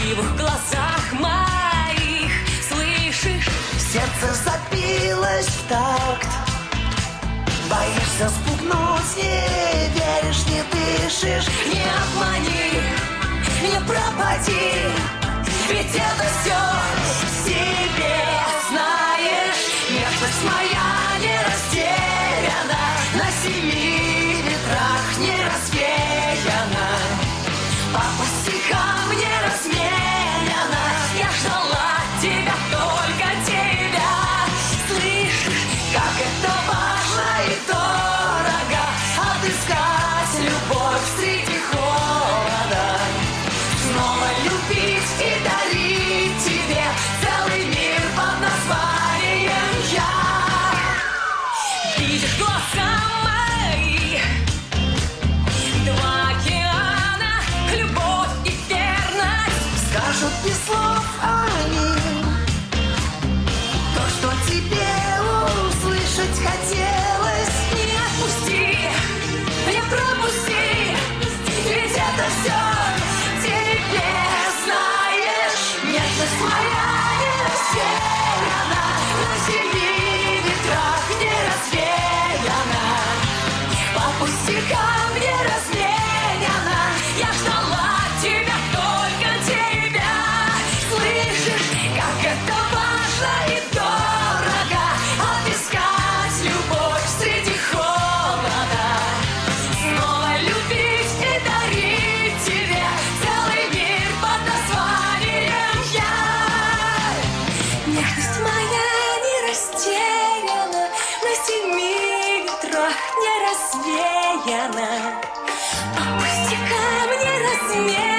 красивых глазах моих. Слышишь? Сердце забилось в такт. Боишься спугнуть, не веришь, не дышишь. Не обмани, не пропади, ведь это все в себе. Знаешь, нежность моя не растеряна, на 7 ветрах не развеяна, по стихам не разменяна. Я ждала тебя, только тебя. Слышишь, как это важно и дорого отыскать любовь среди холода, снова любить и дарить тебе целый мир под названием я. Видишь глаза мои, 2 океана, любовь и верность. Скажут без слов они то, что тебе услышать хотелось. Не отпусти, не пропусти, ведь это все тебе. Знаешь, нежность моя не растеряна, на 7 ветрах не развеяна, по пустякам не разменяна. Я ждала тебя, только тебя. Слышишь, как это важно и дорого отыскать любовь среди холода, снова любить и дарить тебе целый мир под названием я. Нежность моя не растеряна, на 7 ветрах не развеяна, по пустякам не разменяна.